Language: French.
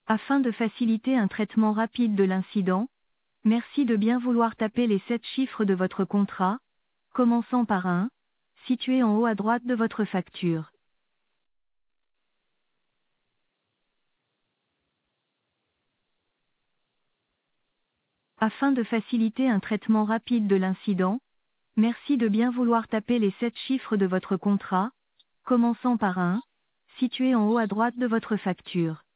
Afin de faciliter un traitement rapide de l'incident, merci de bien vouloir taper les 7 chiffres de votre contrat, commençant par un, situé en haut à droite de votre facture. Afin de faciliter un traitement rapide de l'incident, merci de bien vouloir taper les 7 chiffres de votre contrat, commençant par un, situé en haut à droite de votre facture.